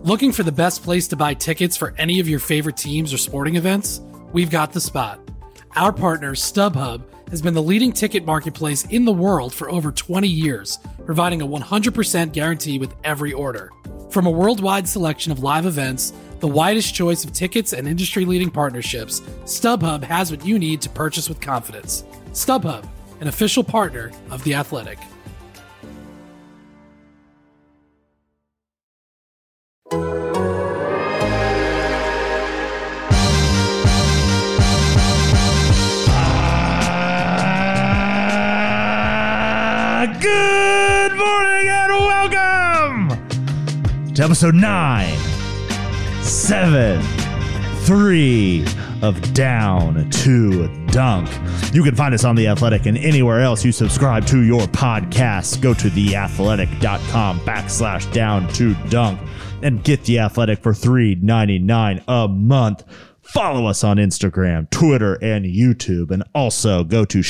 Looking for the best place to buy tickets for any of your favorite teams or sporting events? We've got the spot. Our partner, StubHub, has been the leading ticket marketplace in the world for over 20 years, providing a 100% guarantee with every order. From a worldwide selection of live events, the widest choice of tickets and industry-leading partnerships, StubHub has what you need to purchase with confidence. StubHub, an official partner of The Athletic. Good morning and welcome to episode 973 of Down to Dunk. You can find us on The Athletic and anywhere else you subscribe to your podcast. Go to theathletic.com/down to dunk and get The Athletic for $3.99 a month. Follow us on Instagram, Twitter, and YouTube. And also go to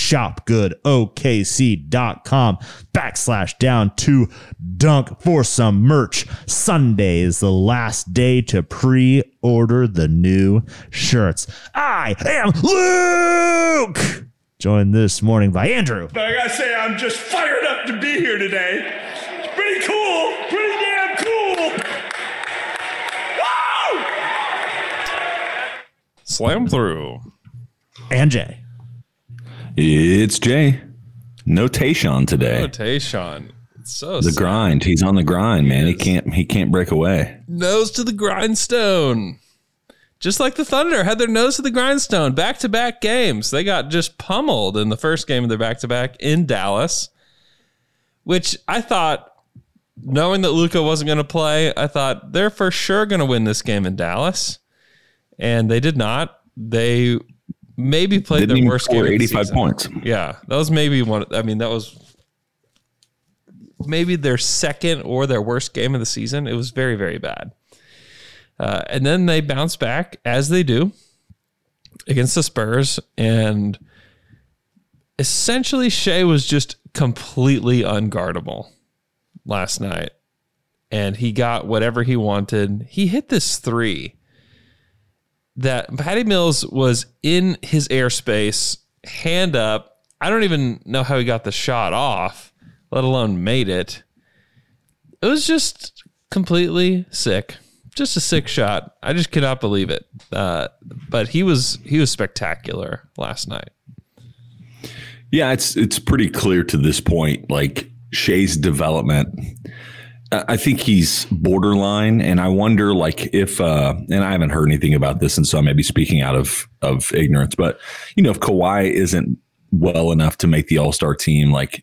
shopgoodokc.com/down to dunk for some merch. Sunday is the last day to pre-order the new shirts. I am Luke! Joined this morning by Andrew. But I gotta say, I'm just fired up to be here today. It's pretty cool. Pretty damn cool. Woo! Slam through. And Jay. It's Jay. No Tayshaun today. Oh, Tayshaun. It's so The sad. grind. He's on the grind, man. He can't break away. Nose to the grindstone. Just like the Thunder had their nose to the grindstone. Back-to-back games. They got just pummeled in the first game of their back-to-back in Dallas, which I thought, knowing that Luka wasn't going to play, I thought they're for sure going to win this game in Dallas. And they did not. They maybe played Didn't their even worst score game of the 85 season. points. Yeah, that was maybe one. I mean, that was maybe their second or their worst game of the season. It was very, very bad. And then they bounced back, as they do, against the Spurs. And essentially, Shea was just completely unguardable last night. And he got whatever he wanted. He hit this three that Patty Mills was in his airspace, hand up. I don't even know how he got the shot off, let alone made it. It was just completely sick. Just a sick shot. I just cannot believe it. But he was spectacular last night. Yeah, it's pretty clear to this point, like Shea's development. I think he's borderline, and I wonder, like, if and I haven't heard anything about this, and so I may be speaking out of ignorance, but if Kawhi isn't well enough to make the All-Star team, like,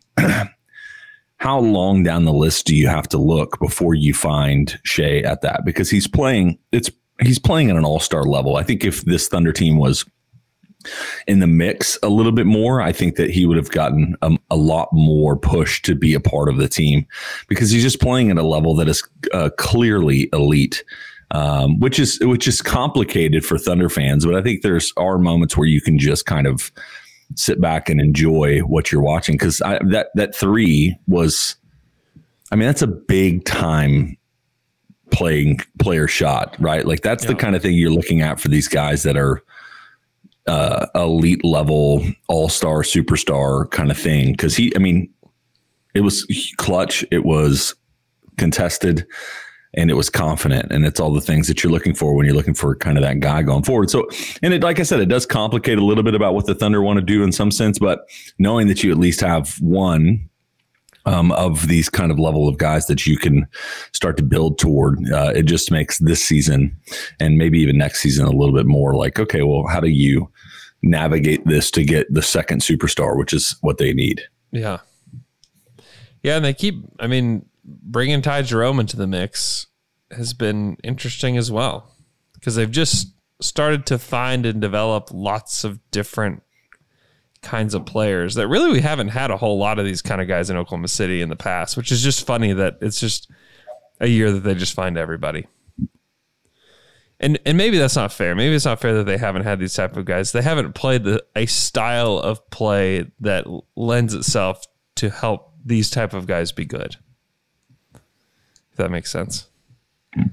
how long down the list do you have to look before you find Shea at that? Because he's playing at an All-Star level. I think if this Thunder team was in the mix a little bit more, I think that he would have gotten a lot more push to be a part of the team, because he's just playing at a level that is clearly elite, which is complicated for Thunder fans. But I think are moments where you can just kind of sit back and enjoy what you're watching, because that three was, I mean, that's a big time player shot, right? Like that's the kind of thing you're looking at for these guys that are elite level, all-star, superstar kind of thing. Because it was clutch, it was contested, and it was confident, and it's all the things that you're looking for when you're looking for kind of that guy going forward. So, and it, like I said, it does complicate a little bit about what the Thunder want to do in some sense, but knowing that you at least have one of these kind of level of guys that you can start to build toward, it just makes this season and maybe even next season a little bit more like, okay, well, how do you navigate this to get the second superstar, which is what they need? Yeah. Yeah, and they keep, bringing Ty Jerome into the mix has been interesting as well, because they've just started to find and develop lots of different kinds of players that really we haven't had a whole lot of these kind of guys in Oklahoma City in the past, which is just funny that it's just a year that they just find everybody. And maybe that's not fair. Maybe it's not fair that they haven't had these type of guys. They haven't played a style of play that lends itself to help these type of guys be good. If that makes sense.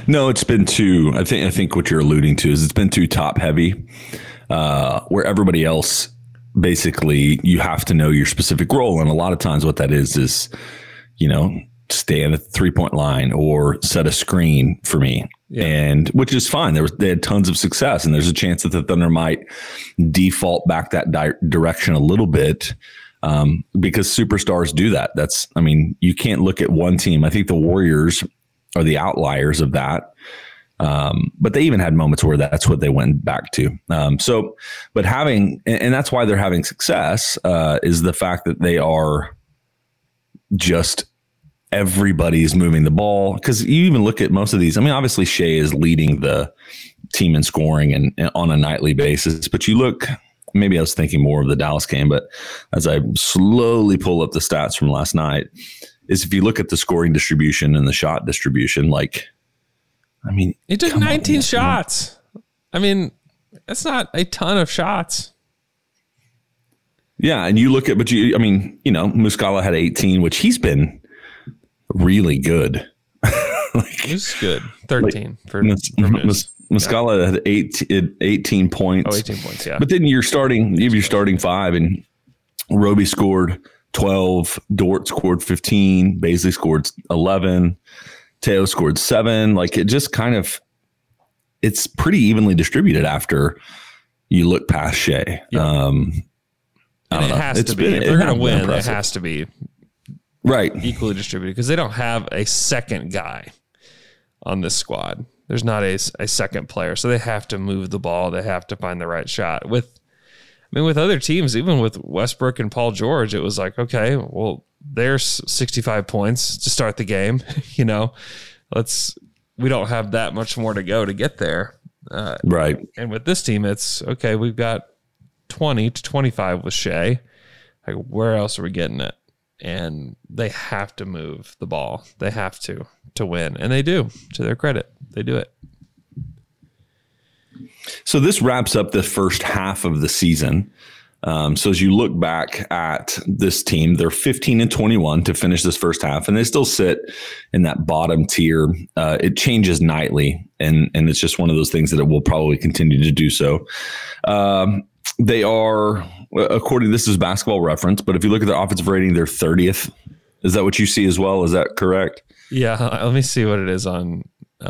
No, it's been too. I think what you're alluding to is it's been too top heavy, where everybody else basically you have to know your specific role, and a lot of times what that is stand at the 3-point line or set a screen for me, and which is fine. They had tons of success, and there's a chance that the Thunder might default back that direction a little bit. Because superstars do that. You can't look at one team. I think the Warriors are the outliers of that. But they even had moments where that's what they went back to. But having, and that's why they're having success, is the fact that they are just everybody's moving the ball. Because you even look at most of these. Obviously Shea is leading the team in scoring and on a nightly basis. But you look. Maybe I was thinking more of the Dallas game, but as I slowly pull up the stats from last night, is if you look at the scoring distribution and the shot distribution, he took 19 shots. That's not a ton of shots. Yeah, and you look at, Muscala had 18, which he's been really good. He's good. 13 for Muscala had 18 points. 18 points, yeah. But then you're starting 5, and Roby scored 12, Dort scored 15, Bazley scored 11, Teo scored 7. It just kind of, it's pretty evenly distributed after you look past Shea. Yeah. It has to be. If they're going to win, impressive. It has to be right equally distributed because they don't have a second guy on this squad. There's not a second player, so they have to move the ball. They have to find the right shot. With other teams, even with Westbrook and Paul George, it was like, okay, well, there's 65 points to start the game. We don't have that much more to go to get there. Right. And with this team, it's okay. We've got 20 to 25 with Shea. Where else are we getting it? And they have to move the ball. They have to win. And they do, to their credit. They do it. So this wraps up the first half of the season. So as you look back at this team, they're 15-21 to finish this first half, and they still sit in that bottom tier. It changes nightly, and it's just one of those things that it will probably continue to do so. They are, according to this is Basketball Reference, but if you look at their offensive rating, they're 30th. Is that what you see as well? Is that correct? Yeah, let me see what it is on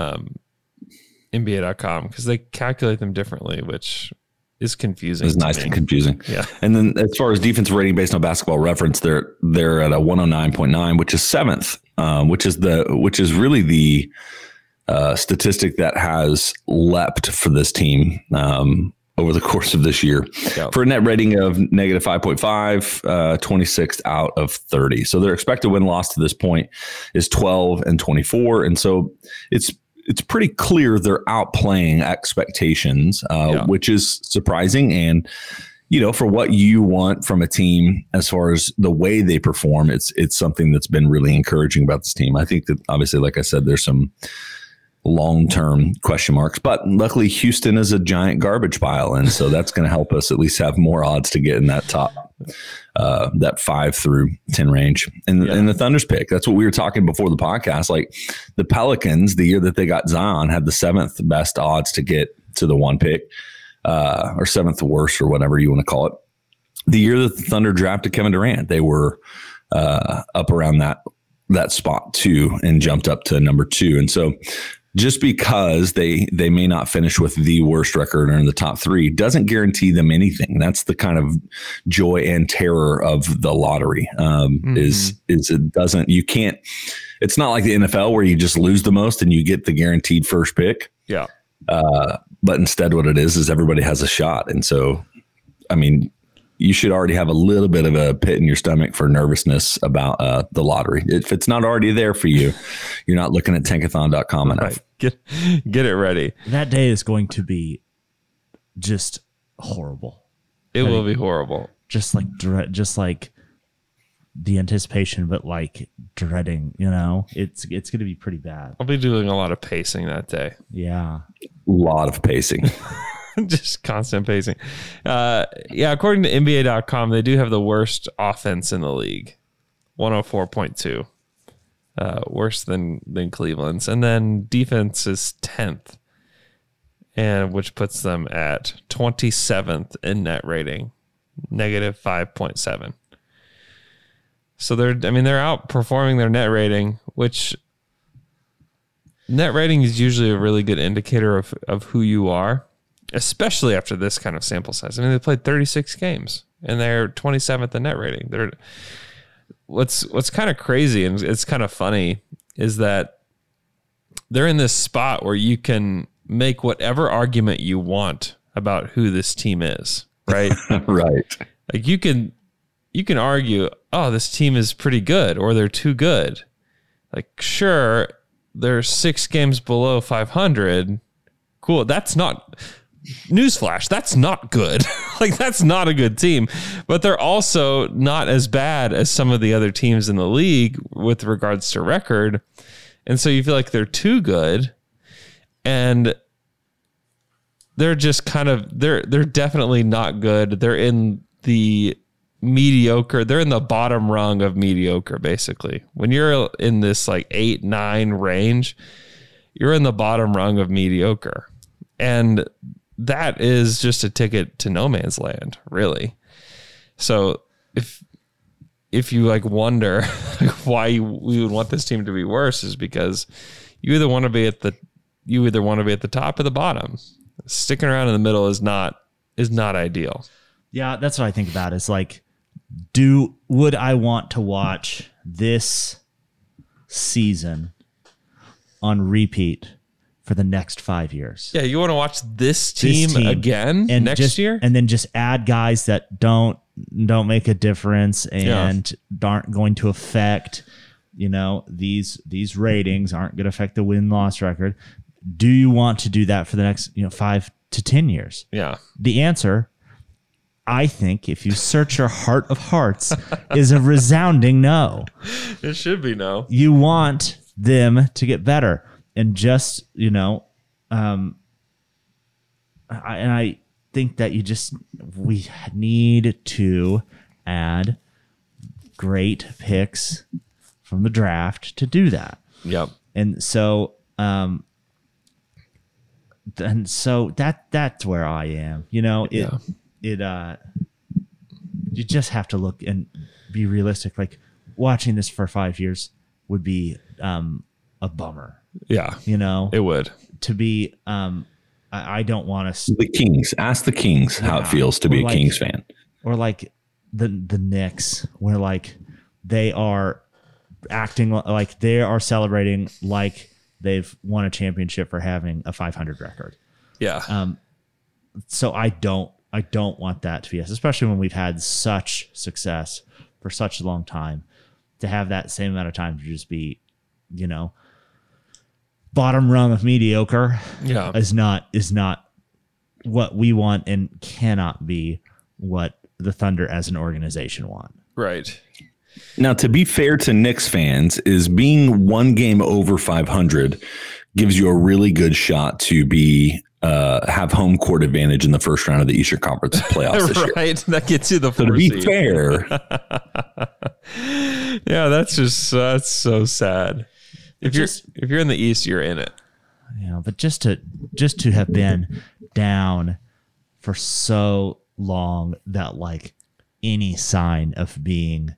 NBA.com because they calculate them differently, which is confusing. It's nice and confusing. Yeah. And then as far as defensive rating based on Basketball Reference, they're at a 109.9, which is 7th, which is really the statistic that has leapt for this team over the course of this year. Yep. For a net rating of negative 5.5, 26th out of 30. So their expected win-loss to this point is 12-24. And so it's pretty clear they're outplaying expectations, which is surprising. And, for what you want from a team as far as the way they perform, it's something that's been really encouraging about this team. I think that obviously, like I said, there's some long-term question marks, but luckily Houston is a giant garbage pile. And so that's going to help us at least have more odds to get in that top, that 5 through 10 range. And the Thunder's pick, that's what we were talking before the podcast. Like the Pelicans, the year that they got Zion, had the 7th best odds to get to the 1 pick, or 7th worst, or whatever you want to call it. The year that the Thunder drafted Kevin Durant, they were up around that spot 2 and jumped up to number 2. And so just because they may not finish with the worst record or in the top 3 doesn't guarantee them anything. That's the kind of joy and terror of the lottery. Is it doesn't, you can't, it's not like the NFL where you just lose the most and you get the guaranteed first pick. Yeah. But instead what it is everybody has a shot. And so, you should already have a little bit of a pit in your stomach for nervousness about the lottery. If it's not already there for you, you're not looking at tankathon.com enough. Right. Get it ready. That day is going to be just horrible. It will be horrible. Just like the anticipation, but like dreading, it's going to be pretty bad. I'll be doing a lot of pacing that day. Yeah. A lot of pacing. Just constant pacing. According to NBA.com, they do have the worst offense in the league, 104.2. worse than Cleveland's. And then defense is 10th, and which puts them at 27th in net rating, negative 5.7. So they're outperforming their net rating, which net rating is usually a really good indicator of who you are, especially after this kind of sample size. I mean, they played 36 games and they're 27th in net rating. What's kind of crazy and it's kind of funny is that they're in this spot where you can make whatever argument you want about who this team is, right? Right. Like you can argue, oh, this team is pretty good or they're too good. Like, sure, they're 6 games below 500. Cool. That's not newsflash. That's not good. Like, that's not a good team, but they're also not as bad as some of the other teams in the league with regards to record. And so you feel like they're too good, and they're just kind of, they're definitely not good. They're in the mediocre. They're in the bottom rung of mediocre, basically. When you're in this like 8-9 range, you're in the bottom rung of mediocre. And that is just a ticket to no man's land, really. So if you like wonder why we would want this team to be worse, is because you either want to be at the top or the bottom. Sticking around in the middle is not ideal. Yeah, that's what I think about. Is like, would I want to watch this season on repeat for the next 5 years? Yeah, you want to watch this team again and next year, and then just add guys that don't make a difference and aren't going to affect, these ratings, aren't going to affect the win-loss record. Do you want to do that for the next 5 to 10 years? Yeah. The answer, I think, if you search your heart of hearts, is a resounding no. It should be no. You want them to get better. And just, I think that we need to add great picks from the draft to do that. Yep. And so, that's where I am. You just have to look and be realistic. Like, watching this for 5 years would be a bummer. Yeah, it would. To be, I don't want to. The Kings. Ask the Kings how it feels to be a Kings fan. Or like the Knicks, where like they are acting like they are celebrating like they've won a championship for having a 500 record. Yeah. So I don't want that to be us, especially when we've had such success for such a long time. To have that same amount of time to just be, bottom rung of mediocre, is not what we want, and cannot be what the Thunder as an organization want. Right. Now, to be fair to Knicks fans, is being 1 game over 500 gives you a really good shot to be have home court advantage in the first round of the Eastern Conference playoffs this year. Right. That gets you the 4 So to be seed. fair, yeah, that's so sad. If you're in the East, you're in it. But just to have been down for so long that like any sign of being,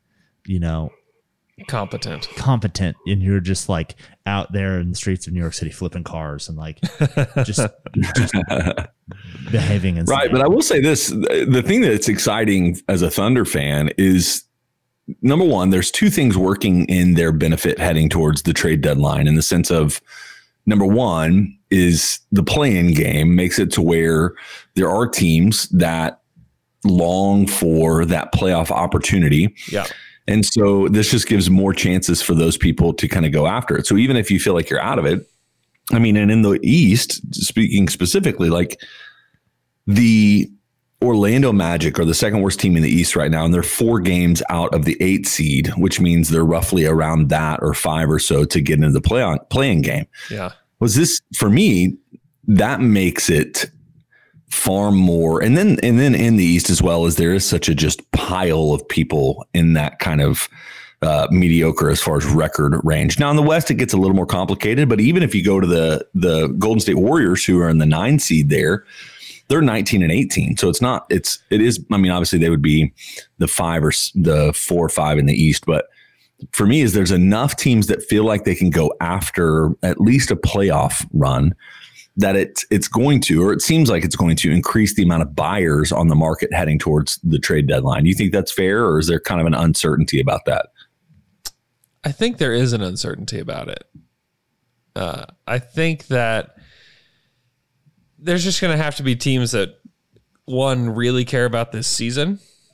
competent, and you're just like out there in the streets of New York City flipping cars and like just behaving insane. Right. But I will say this, the thing that's exciting as a Thunder fan is, number one, there's 2 things working in their benefit heading towards the trade deadline, in the sense of, number one is the play-in game makes it to where there are teams that long for that playoff opportunity. Yeah. And so this just gives more chances for those people to kind of go after it. So even if you feel like you're out of it, I mean, and in the East, speaking specifically, like the Orlando Magic are the second worst team in the East right now, and they're 4 games out of the 8 seed, which means they're roughly around that or 5 or so to get into the play-in game. Yeah. Was this, for me, that makes it far more. And then in the East as well, as there is such a just pile of people in that kind of mediocre as far as record range. Now in the West, it gets a little more complicated, but even if you go to the Golden State Warriors, who are in the 9 seed there, they're 19 and 18. So it is, I mean, obviously they would be the 5 or the 4 or 5 in the East, but for me is there's enough teams that feel like they can go after at least a playoff run that it's going to, or it seems like it's going to increase the amount of buyers on the market heading towards the trade deadline. Do you think that's fair, or is there kind of an uncertainty about that? I think there is an uncertainty about it. I think that there's just going to have to be teams that, one, really care about this season.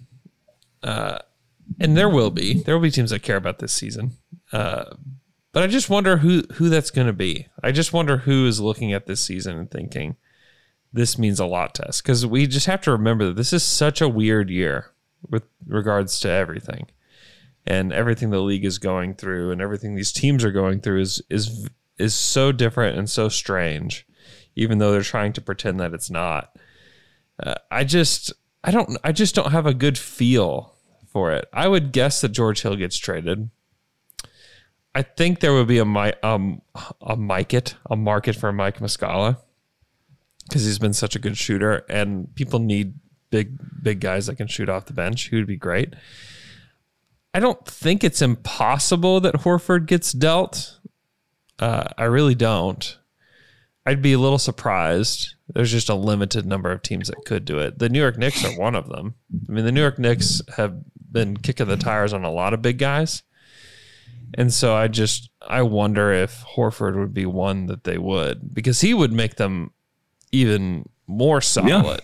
And there will be teams that care about this season. But I just wonder who that's going to be. I just wonder who is looking at this season and thinking this means a lot to us. Because we just have to remember that this is such a weird year with regards to everything. And everything the league is going through and everything these teams are going through is so different and so strange, even though they're trying to pretend that it's not. I just don't have a good feel for it. I would guess that George Hill gets traded. I think there would be a market for Mike Muscala because he's been such a good shooter, and people need big guys that can shoot off the bench. He would be great. I don't think it's impossible that Horford gets dealt. I really don't. I'd be a little surprised. There's just a limited number of teams that could do it. The New York Knicks are one of them. I mean, the New York Knicks have been kicking the tires on a lot of big guys. And so I wonder if Horford would be one that they would, because he would make them even more solid. Yeah.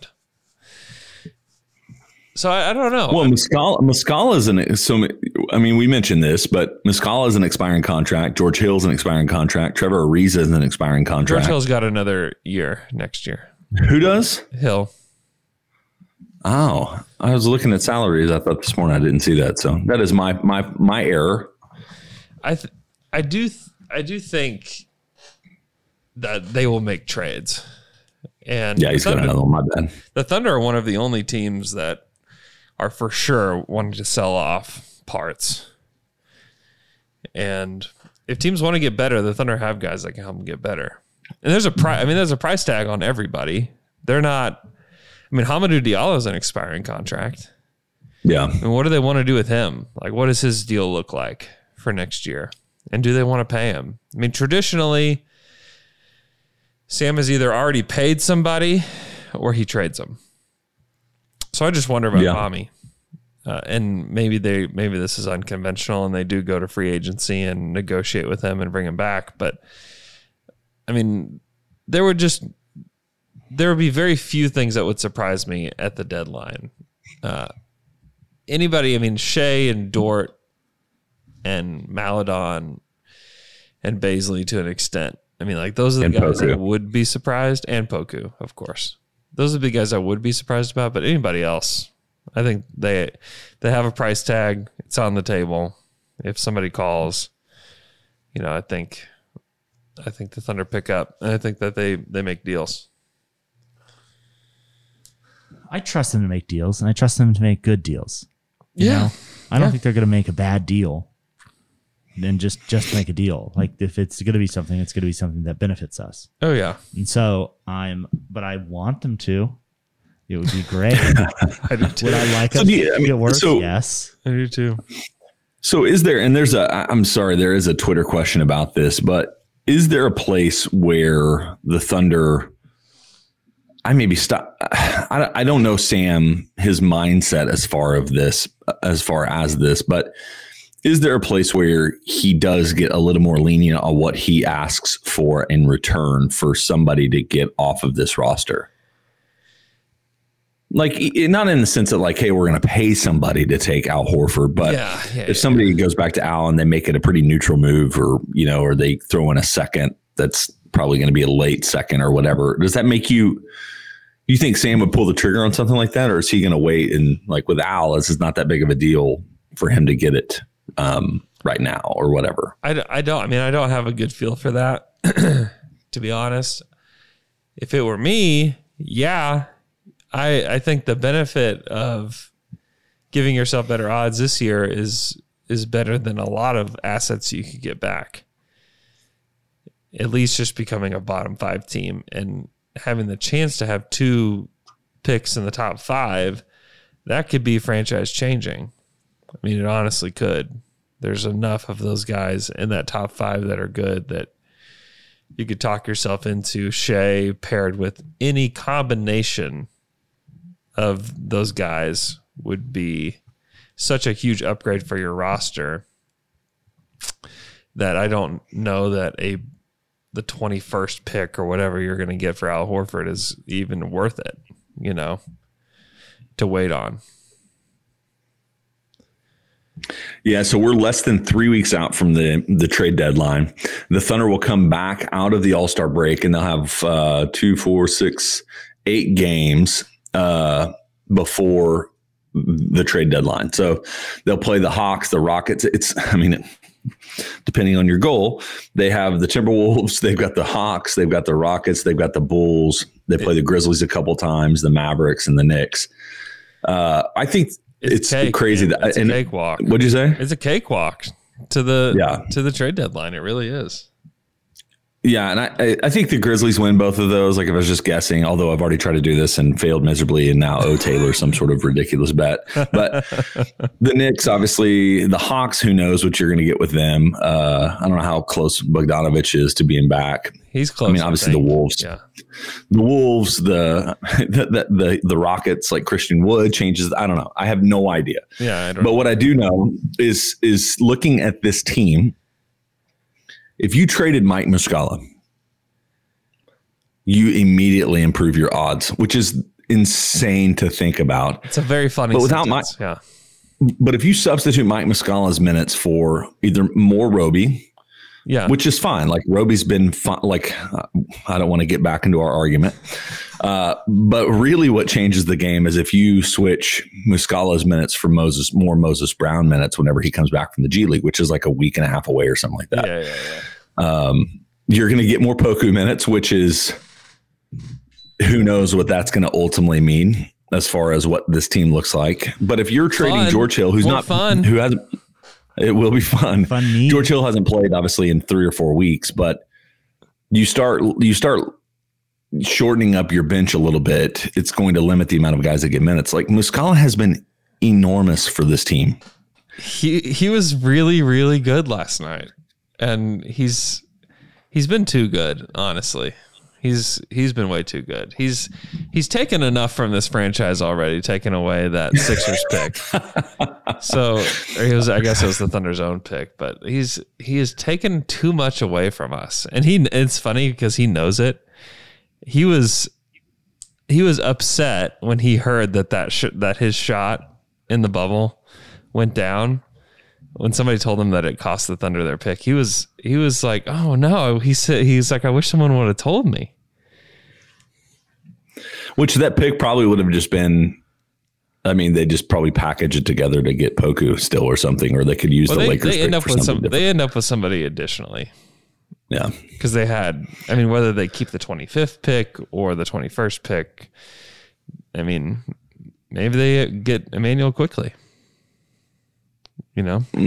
So I don't know. Well, Muscala is we mentioned this, but Muscala is an expiring contract. George Hill's an expiring contract. Trevor Ariza is an expiring contract. George Hill's got another year next year. Who does? Hill. Oh, I was looking at salaries. I thought this morning I didn't see that. So that is my error. I do think that they will make trades. And yeah, he's got another one. My bad. The Thunder are one of the only teams that are for sure wanting to sell off parts. And if teams want to get better, the Thunder have guys that can help them get better. And there's a price tag on everybody. They're not. I mean, Hamidou Diallo is an expiring contract. Yeah. And what do they want to do with him? Like, what does his deal look like for next year? And do they want to pay him? I mean, traditionally, Sam has either already paid somebody or he trades them. So I just wonder about Mami. And maybe this is unconventional and they do go to free agency and negotiate with him and bring him back. But I mean, there would be very few things that would surprise me at the deadline. Shea and Dort and Maledon and Baisley to an extent. I mean, like, those are the guys that would be surprised, and Poku, of course. Those are the guys I would be surprised about, but anybody else, I think they have a price tag. It's on the table. If somebody calls, I think the Thunder pick up, and I think that they make deals. I trust them to make deals, and I trust them to make good deals. I don't think they're going to make a bad deal and just make a deal. Like, if it's going to be something, it's going to be something that benefits us. Oh yeah. And so but I want them to. It would be great. I do too. Would I like us to get worse? Yes. I do too. So is there, and I'm sorry, there is a Twitter question about this, but is there a place where the Thunder, I don't know Sam, his mindset as far as this, but is there a place where he does get a little more lenient on what he asks for in return for somebody to get off of this roster? Like, not in the sense that, like, hey, we're going to pay somebody to take Al Horford, but if somebody goes back to Al and they make it a pretty neutral move, or they throw in a second that's probably going to be a late second or whatever, does that make you think Sam would pull the trigger on something like that, or is he going to wait and, like, with Al, this is not that big of a deal for him to get it right now or whatever? I don't have a good feel for that, to be honest. If it were me, I think the benefit of giving yourself better odds this year is is better than a lot of assets you could get back. At least just becoming a bottom 5 team and having the chance to have 2 picks in the top 5, that could be franchise changing. I mean, it honestly could. There's enough of those guys in that top 5 that are good that you could talk yourself into Shea paired with any combination of those guys would be such a huge upgrade for your roster that I don't know that the 21st pick or whatever you're going to get for Al Horford is even worth it, to wait on. Yeah, so we're less than 3 weeks out from the trade deadline. The Thunder will come back out of the All-Star break, and they'll have 2, 4, 6, 8 games before the trade deadline. So they'll play the Hawks, the Rockets. Depending on your goal, they have the Timberwolves, they've got the Hawks, they've got the Rockets, they've got the Bulls. They play the Grizzlies a couple times, the Mavericks, and the Knicks. I think it's crazy. It's a cakewalk. What'd you say? It's a cakewalk to the trade deadline. It really is. Yeah, and I think the Grizzlies win both of those. Like if I was just guessing, although I've already tried to do this and failed miserably and now owe Taylor some sort of ridiculous bet. But the Knicks, obviously, the Hawks, who knows what you're going to get with them. I don't know how close Bogdanovich is to being back. He's close. I mean, obviously the Wolves. Yeah. The Wolves, the Rockets, like Christian Wood changes. I don't know. I have no idea. Yeah, I don't But what I do know is looking at this team, if you traded Mike Muscala, you immediately improve your odds, which is insane to think about. It's a very funny sentence. But if you substitute Mike Muscala's minutes for either more Roby, which is fine. Like Roby's been fun. Like I don't want to get back into our argument, but really, what changes the game is if you switch Muscala's minutes for Moses Brown minutes whenever he comes back from the G League, which is like a week and a half away or something like that. You're going to get more Poku minutes, which is who knows what that's going to ultimately mean as far as what this team looks like. But if you're trading George Hill, who's not fun, who hasn't. It will be fun. George Hill hasn't played obviously in 3 or 4 weeks, but you start shortening up your bench a little bit. It's going to limit the amount of guys that get minutes. Like Muscala has been enormous for this team. He was really, really good last night, and he's been too good. Honestly, he's been way too good. He's taken enough from this franchise already, taken away that Sixers pick. So I guess it was the Thunder's own pick, but he has taken too much away from us. And it's funny because he knows it. He was upset when he heard that his shot in the bubble went down. When somebody told him that it cost the Thunder their pick, he was like, "Oh no!" He's like, "I wish someone would have told me." Which that pick probably would have just been. I mean, they just probably package it together to get Poku still or something, or they could use the Lakers. They end up with somebody additionally. Yeah, because they had. I mean, whether they keep the 25th pick or the 21st pick, I mean, maybe they get Emmanuel quickly. He'd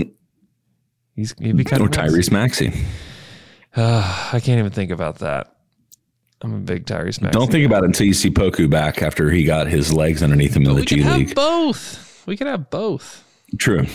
be kind or of Tyrese Maxey. I can't even think about that. I'm a big Tyrese Maxey. Don't think about it until you see Poku back after he got his legs underneath him in the G League. We could have both. True.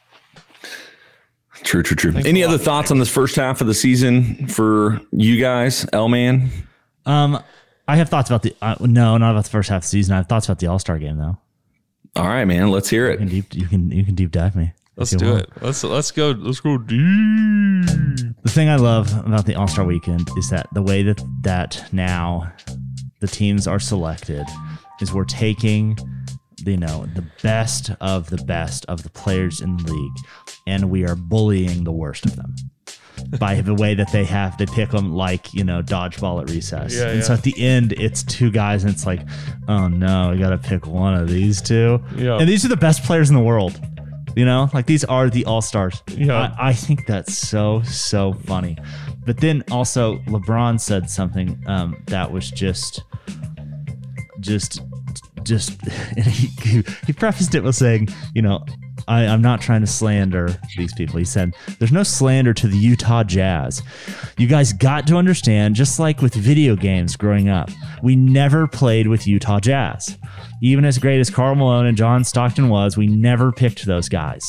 Any other thoughts on this first half of the season for you guys, L-Man? I have thoughts about not about the first half of the season. I have thoughts about the All-Star game though. All right, man. Let's hear it. You can deep dive me. Let's do it. Let's go deep. The thing I love about the All-Star weekend is that the way that now the teams are selected is we're taking the best of the players in the league, and we are bullying the worst of them by the way that they pick them like dodgeball at recess. So at the end it's 2 guys and it's like, oh no, I gotta pick one of these 2. And these are the best players in the world. Like these are the all-stars. I think that's so funny. But then also LeBron said something that was just he prefaced it with saying, I'm not trying to slander these people. He said, there's no slander to the Utah Jazz. You guys got to understand, just like with video games growing up, we never played with Utah Jazz. Even as great as Karl Malone and John Stockton was, we never picked those guys.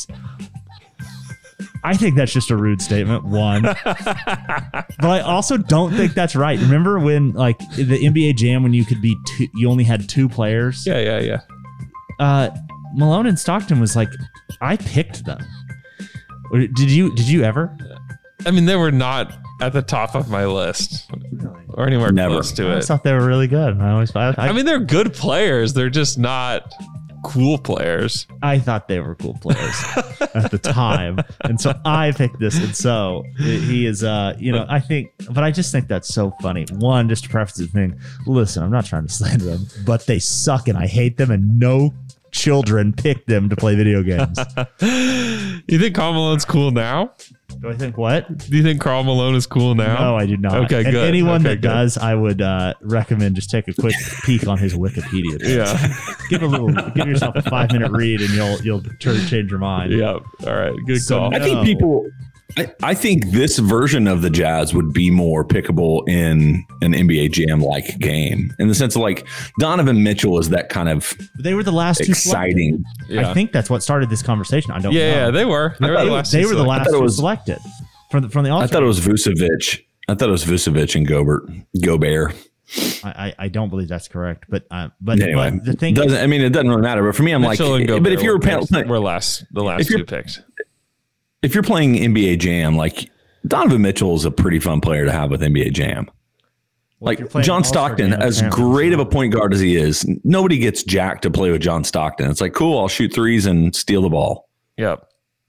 I think that's just a rude statement, one. But I also don't think that's right. Remember when, like, the NBA Jam, when you could be you only had 2 players? Yeah. Malone and Stockton was like, I picked them. Did you ever? I mean, they were not at the top of my list or anywhere close to I it. thought they were really good. I mean, they're good players. They're just not cool players. I thought they were cool players at the time. And so I picked this. And so he is, I think, but I just think that's so funny. One, just to preface the thing, listen, I'm not trying to slander them, but they suck and I hate them and no children pick them to play video games. You think Karl Malone's cool now? Do I think what? Do you think Karl Malone is cool now? No, I do not. Okay, and good. Anyone okay, that good. does, I would recommend just take a quick peek on his Wikipedia page. Yeah. Give yourself a 5-minute read, and you'll change your mind. Yeah. All right. Good call. I think I think this version of the Jazz would be more pickable in an NBA Jam like game, in the sense of like Donovan Mitchell is that kind of They were the last two exciting. Yeah. I think that's what started this conversation. I don't know. Yeah, they were. They were the last. They were the last I thought it two was- selected from the All-Star. I thought it was Vucevic. And Gobert. I don't believe that's correct, but Anyway, but the thing it doesn't really matter. But for me, I'm Mitchell and like, Gobert but if you're were the last if you're- two picked. if you're playing NBA Jam, like Donovan Mitchell is a pretty fun player to have with NBA Jam. Well, if you're Like playing John All-Star Stockton, game, as apparently great so. of a point guard as he is, nobody gets jacked to play with John Stockton. It's like, cool, I'll shoot threes and steal the ball. Yep.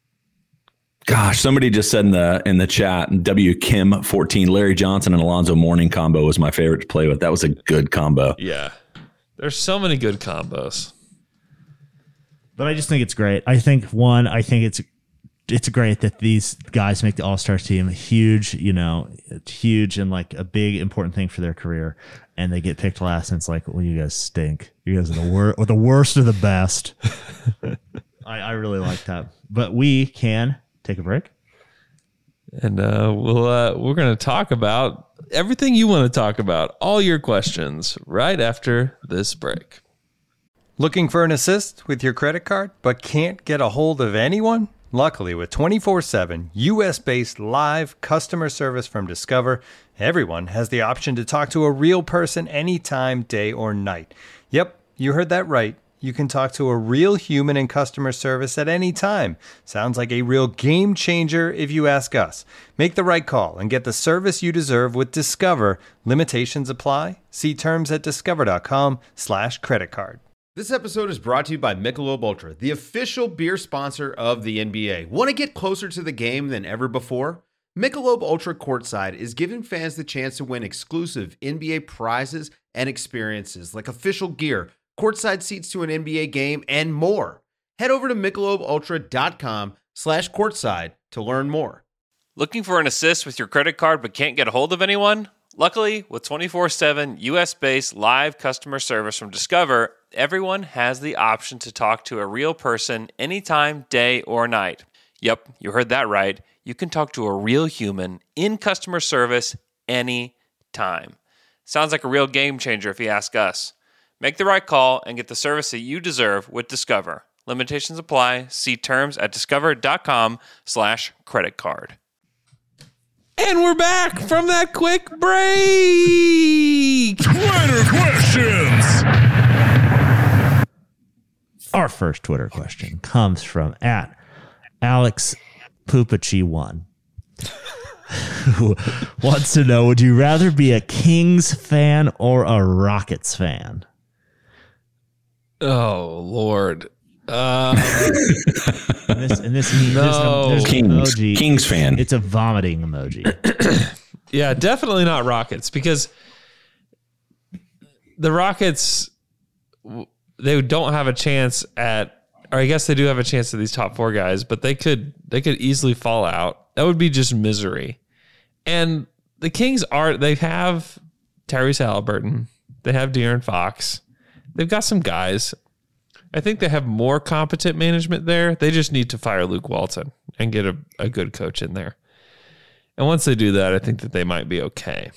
Gosh, somebody just said in the chat, W Kim 14, Larry Johnson and Alonzo Mourning combo was my favorite to play with. That was a good combo. Yeah. There's so many good combos. But I just think it's great. I think it's great that these guys make the All-Star team huge and like a big important thing for their career, and they get picked last. And it's like, well, you guys stink. You guys are the worst of the best. I really like that. But we can take a break. And we're going to talk about everything you want to talk about, all your questions, right after this break. Looking for an assist with your credit card, but can't get a hold of anyone? Luckily, with 24/7 U.S.-based live customer service from Discover, everyone has the option to talk to a real person anytime, day or night. Yep, you heard that right. You can talk to a real human in customer service at any time. Sounds like a real game changer if you ask us. Make the right call and get the service you deserve with Discover. Limitations apply. See terms at discover.com/creditcard. This episode is brought to you by Michelob Ultra, the official beer sponsor of the NBA. Want to get closer to the game than ever before? Michelob Ultra Courtside is giving fans the chance to win exclusive NBA prizes and experiences like official gear, courtside seats to an NBA game, and more. Head over to MichelobUltra.com/courtside to learn more. Looking for an assist with your credit card but can't get a hold of anyone? Luckily, with 24/7 US-based live customer service from Discover, everyone has the option to talk to a real person anytime, day or night. Yep, you heard that right. You can talk to a real human in customer service anytime. Sounds like a real game changer if you ask us. Make the right call and get the service that you deserve with Discover. Limitations apply. See terms at discover.com/creditcard. And we're back from that quick break. Twitter questions. Our first Twitter question comes from @AlexPupachi1, who wants to know, would you rather be a Kings fan or a Rockets fan? Oh, Lord. There's an Kings, emoji. Kings fan. It's a vomiting emoji. Yeah, definitely not Rockets, because the Rockets, they don't have a chance at, or I guess they do have a chance at these top 4 guys, but they could easily fall out. That would be just misery. And the Kings they have Tyrese Halliburton, they have De'Aaron Fox, they've got some guys. I think they have more competent management there. They just need to fire Luke Walton and get a good coach in there. And once they do that, I think that they might be okay.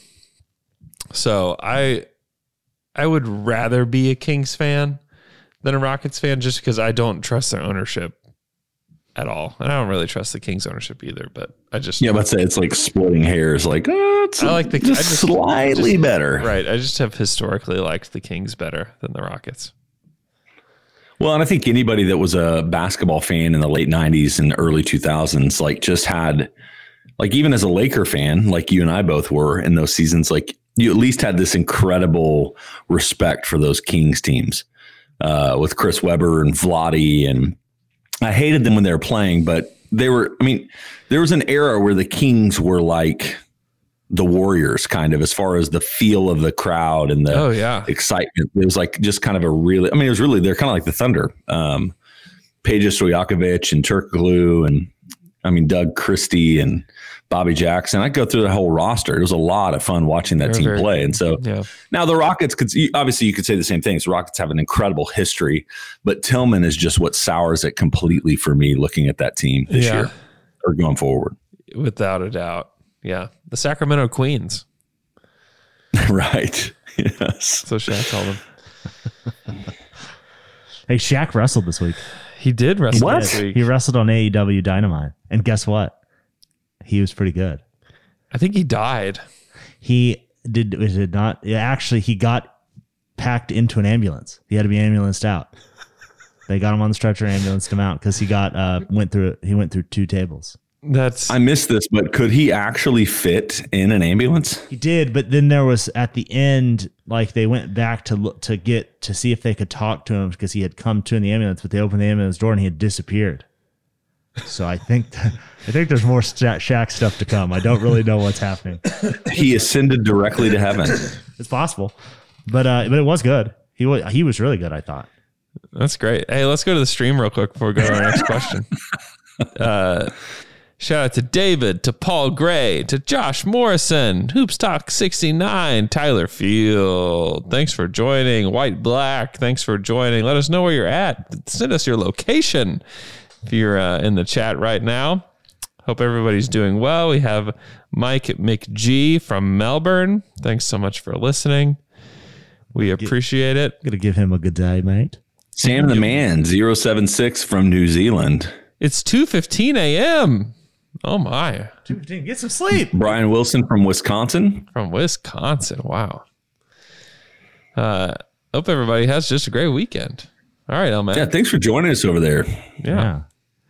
So I would rather be a Kings fan than a Rockets fan, just because I don't trust their ownership at all. And I don't really trust the Kings ownership either, but I just... Yeah, let's say it's like splitting hairs. Like, it's I like the just slightly better. Right. I just have historically liked the Kings better than the Rockets. Well, and I think anybody that was a basketball fan in the late 90s and early 2000s, like just had, like even as a Laker fan, like you and I both were in those seasons, like you at least had this incredible respect for those Kings teams with Chris Webber and Vlade. And I hated them when they were playing, but they were, I mean, there was an era where the Kings were like the Warriors kind of, as far as the feel of the crowd and the excitement. It was like just kind of a really, I mean, it was really, they're kind of like the Thunder. Peja Stojakovic and Turkoglu and I mean, Doug Christie and Bobby Jackson. I go through the whole roster. It was a lot of fun watching that team play. And so now the Rockets obviously you could say the same thing. The Rockets have an incredible history, but Tillman is just what sours it completely for me looking at that team this year or going forward. Without a doubt. Yeah. The Sacramento Queens. Right. Yes. So Shaq called them. Hey, Shaq wrestled this week. He did wrestle this week. He wrestled on AEW Dynamite. And guess what? He was pretty good. I think he died. He did not. Actually, he got packed into an ambulance. He had to be ambulanced out. They got him on the stretcher, ambulanced him out because he went through 2 tables. I missed this, but could he actually fit in an ambulance? He did, but then there was at the end, like they went back to see if they could talk to him because he had come to in the ambulance, but they opened the ambulance door and he had disappeared. So I think there's more Shaq stuff to come. I don't really know what's happening. He ascended directly to heaven. It's possible, but it was good. He was really good, I thought. That's great. Hey, let's go to the stream real quick before we go to our next question. Shout out to David, to Paul Gray, to Josh Morrison, Hoops Talk 69, Tyler Field. Thanks for joining. White Black, thanks for joining. Let us know where you're at. Send us your location if you're in the chat right now. Hope everybody's doing well. We have Mike McG from Melbourne. Thanks so much for listening. We appreciate it. Gonna give him a good day, mate. Sam the Man, 076 from New Zealand. It's 2:15 a.m. Oh my. 2:15. Get some sleep. Brian Wilson from Wisconsin. Wow. Hope everybody has just a great weekend. All right, Elman. Yeah, thanks for joining us over there. Yeah.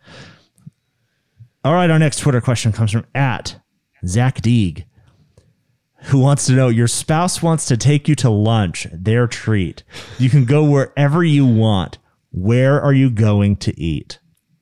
All right, our next Twitter question comes from @Zach Deeg, who wants to know, your spouse wants to take you to lunch, their treat. You can go wherever you want. Where are you going to eat?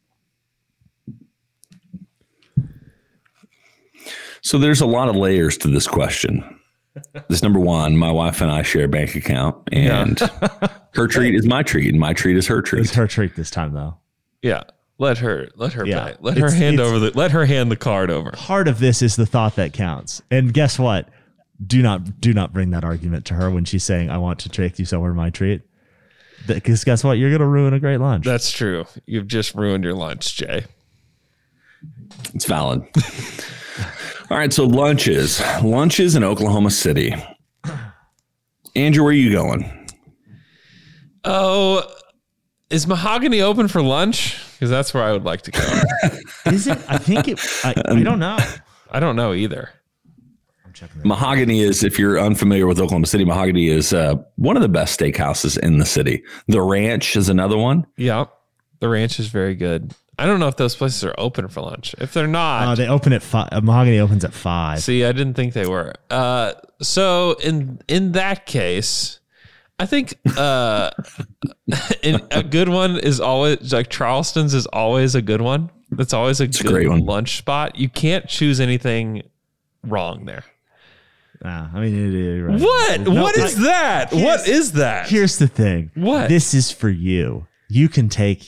So there's a lot of layers to this question. This number one, my wife and I share a bank account, and her treat is my treat, and my treat is her treat. It's her treat this time, though. Yeah. Let her pay. Let her hand the card over. Part of this is the thought that counts. And guess what? Do not bring that argument to her when she's saying, I want to take you somewhere, my treat. Because guess what? You're going to ruin a great lunch. That's true. You've just ruined your lunch, Jay. It's valid. All right, so lunches in Oklahoma City. Andrew, where are you going? Oh, is Mahogany open for lunch? Because that's where I would like to go. Is it? I think it. I don't know. I don't know either. I'm checking. Mahogany is, if you're unfamiliar with Oklahoma City, Mahogany is one of the best steakhouses in the city. The Ranch is another one. Yeah, the Ranch is very good. I don't know if those places are open for lunch. If they're not, they open at 5. Mahogany opens at 5. See, I didn't think they were. So in that case, I think a good one is always like Charleston's is always a good one. That's always a good lunch spot. You can't choose anything wrong there. I mean, right. What? No, what is that? What is that? Here's the thing. What? This is for you. You can take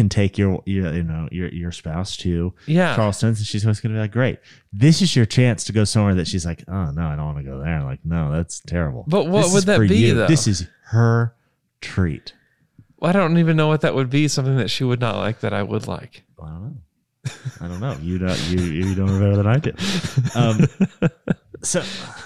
your spouse to Charleston's, and she's going to be like, great. This is your chance to go somewhere that she's like, oh no, I don't want to go there. I'm like, no, that's terrible. But what would that be though? This is her treat. I don't even know what that would be. Something that she would not like that I would like. I don't know. You don't know better than I do. So,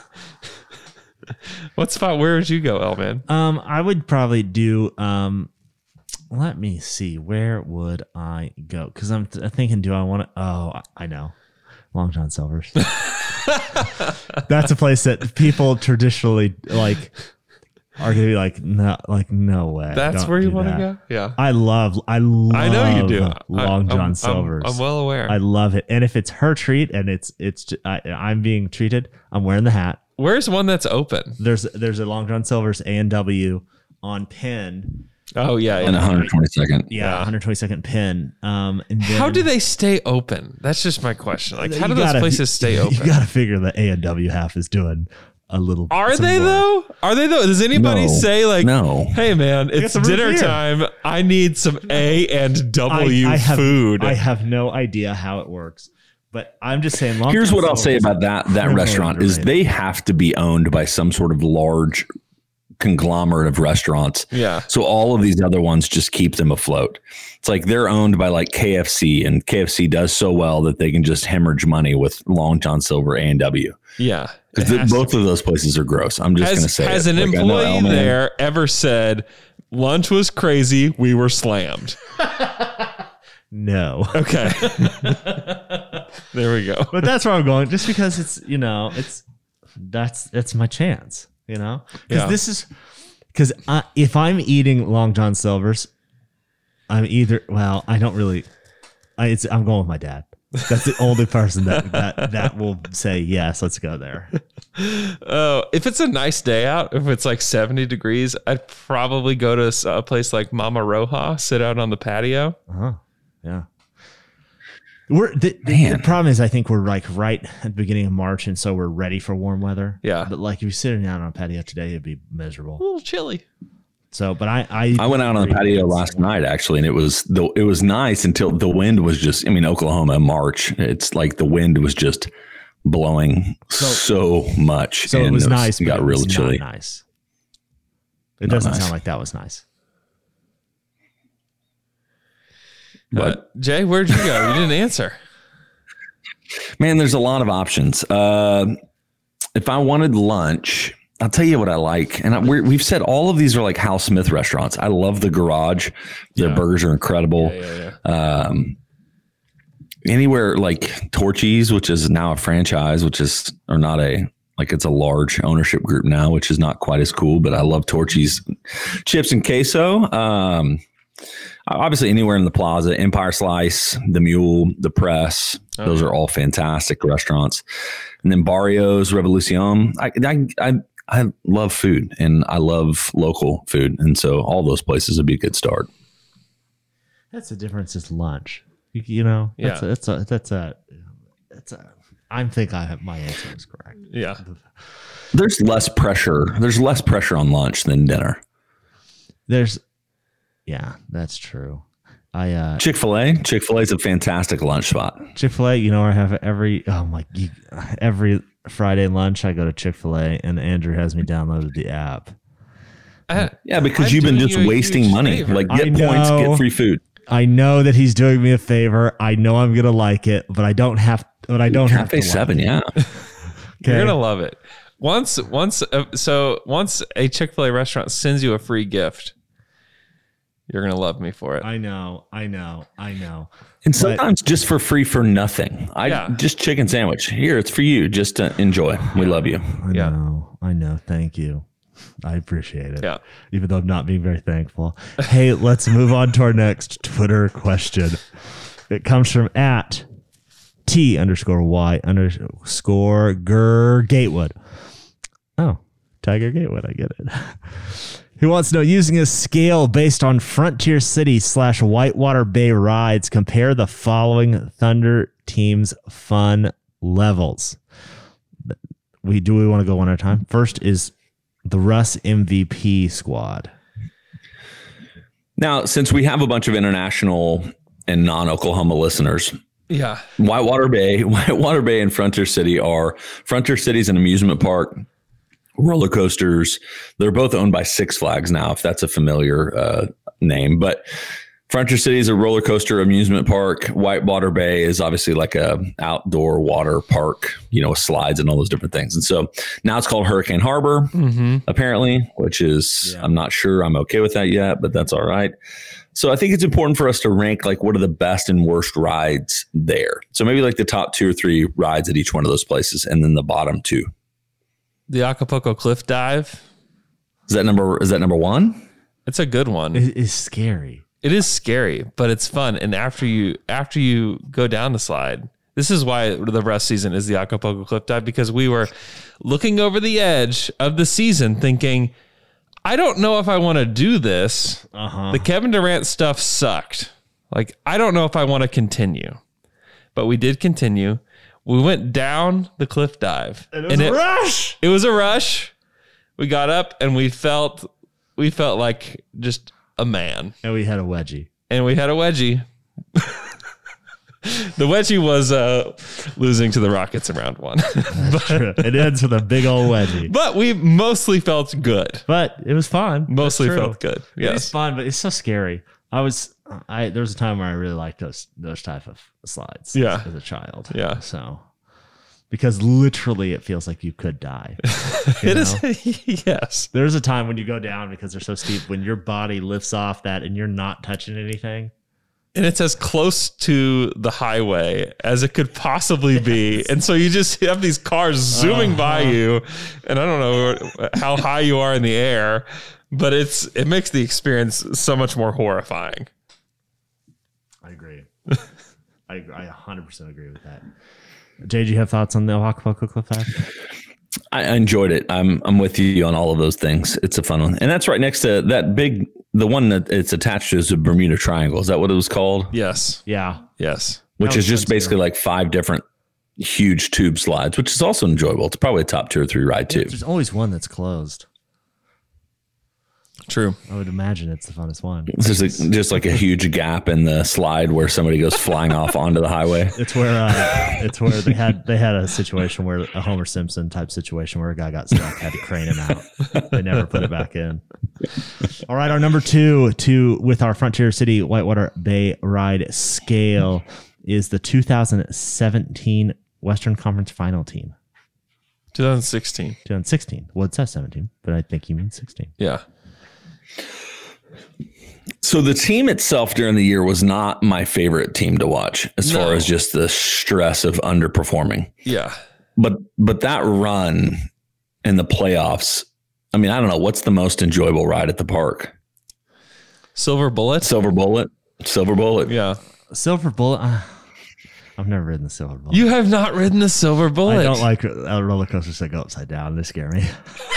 what spot? Where would you go, L-Man? I would probably do. Let me see. Where would I go? Because I'm thinking, do I want to? Oh, I know. Long John Silver's. That's a place that people traditionally like are gonna be like, no way. That's where you want to go? Yeah. I love I know you do. Long John Silver's. I'm well aware. I love it. And if it's her treat and I'm being treated, I'm wearing the hat. Where's one that's open? There's a Long John Silver's A&W on Penn. Oh yeah, And 122nd. Yeah, 122nd Penn. And then, how do they stay open? That's just my question. Like, how do those places stay open? You got to figure the A&W half is doing a little. Are they though? Does anybody say like, no? Hey man, it's dinner time. I need some A&W food. I have no idea how it works, but I'm just saying. Here's what I'll say about that restaurant is they have to be owned by some sort of large conglomerate of restaurants. Yeah. So all of these other ones just keep them afloat. It's like they're owned by like KFC, and KFC does so well that they can just hemorrhage money with Long John Silver A&W. Yeah. Because both of those places are gross. I'm just going to say Has an employee there ever said, lunch was crazy, we were slammed? No. Okay. There we go. But that's where I'm going. Just because that's my chance. Because if I'm eating Long John Silver's, I'm going with my dad. That's the only person that will say yes. Let's go there. Oh, if it's a nice day out, if it's like 70 degrees, I'd probably go to a place like Mama Roja, sit out on the patio. Yeah. The problem is, I think we're like right at the beginning of March, and so we're ready for warm weather. Yeah. But like if you're sitting down on a patio today, it'd be miserable. A little chilly. So, but I went out on the patio last night actually, and it was nice until the wind was just. I mean, Oklahoma in March, it's like the wind was just blowing so much. So it was nice. It got really chilly. Nice. It doesn't sound like that was nice. But Jay, where'd you go? You didn't answer. Man, there's a lot of options. If I wanted lunch, I'll tell you what I like. And we've said all of these are like Hal Smith restaurants. I love the Garage. Their burgers are incredible. Anywhere like Torchy's, which is now a franchise, it's a large ownership group now, which is not quite as cool, but I love Torchy's chips and queso. Obviously, anywhere in the Plaza, Empire Slice, The Mule, The Press, those are all fantastic restaurants. And then Barrios, Revolucion. I love food, and I love local food, and so all those places would be a good start. That's the difference. Is lunch, Yeah. I think my answer is correct. Yeah. There's less pressure. There's less pressure on lunch than dinner. Yeah, that's true. Chick-fil-A is a fantastic lunch spot. Chick-fil-A, I have every Friday lunch I go to Chick-fil-A, and Andrew has me downloaded the app. Because you've been just wasting money. Favor. Like get points, get free food. I know that he's doing me a favor. I know I'm gonna like it, but I don't have. Cafe 7, yeah. Okay. You're gonna love it. Once a Chick-fil-A restaurant sends you a free gift, you're going to love me for it. I know. And sometimes just for free for nothing. Just chicken sandwich. Here, it's for you. Just enjoy. We love you. I know. Thank you. I appreciate it. Yeah. Even though I'm not being very thankful. Hey, let's move on to our next Twitter question. It comes from @T_Y_Gatewood. Oh, Tiger Gatewood. I get it. Who wants to know, using a scale based on Frontier City / Whitewater Bay rides, compare the following Thunder teams' fun levels. We want to go one at a time. First is the Russ MVP squad. Now, since we have a bunch of international and non-Oklahoma listeners, yeah, Whitewater Bay and Frontier City City's an amusement park. Roller coasters. They're both owned by Six Flags now, if that's a familiar name, but Frontier City is a roller coaster amusement park. Whitewater Bay is obviously like a outdoor water park, with slides and all those different things. And so now it's called Hurricane Harbor, apparently, which is, I'm not sure I'm okay with that yet, but that's all right. So I think it's important for us to rank like what are the best and worst rides there. So maybe like the top 2 or 3 rides at each one of those places, and then the bottom 2. The Acapulco Cliff Dive. Is that number 1? It's a good one. It is scary. It is scary, but it's fun. And after you go down the slide, this is why the rest season is the Acapulco Cliff Dive, because we were looking over the edge of the season thinking, I don't know if I want to do this. The Kevin Durant stuff sucked. Like, I don't know if I want to continue. But we did continue. We went down the cliff dive. And it was a rush. It was a rush. We got up and we felt like just a man. And we had a wedgie. The wedgie was losing to the Rockets in round 1. It ends with a big old wedgie. But we mostly felt good. But it was fun. Mostly felt good. Yes. It was fun, but it's so scary. There was a time where I really liked those type of slides. Yeah. As a child. Yeah. So because literally it feels like you could die. It is. Yes. There's a time when you go down because they're so steep, when your body lifts off that and you're not touching anything. And it's as close to the highway as it could possibly be. And so you just have these cars zooming by you. And I don't know how high you are in the air, but it makes the experience so much more horrifying. I agree. I 100% agree with that. Jay, do you have thoughts on the Acapulco Cliff Dive? I enjoyed it. I'm with you on all of those things. It's a fun one. And that's right next to that the one that it's attached to is a Bermuda Triangle. Is that what it was called? Yes. Yeah. Yes. Which is just basically like 5 different huge tube slides, which is also enjoyable. It's probably a top 2 or 3 ride too. There's always one that's closed. True. I would imagine it's the funnest one. There's just like a huge gap in the slide where somebody goes flying off onto the highway. It's where they had a situation where a Homer Simpson type situation where a guy got stuck, had to crane him out. They never put it back in. All right, our number 2 with our Frontier City Whitewater Bay ride scale is the 2017 Western Conference Final team. 2016. 2016. Well, it says 17, but I think you mean 16. Yeah. So the team itself during the year was not my favorite team to watch as far as just the stress of underperforming. Yeah. But that run in the playoffs, I mean, I don't know. What's the most enjoyable ride at the park? Silver Bullet. Yeah. Silver Bullet. I've never ridden the Silver Bullet. You have not ridden the Silver Bullet. I don't like roller coasters that go upside down. They scare me.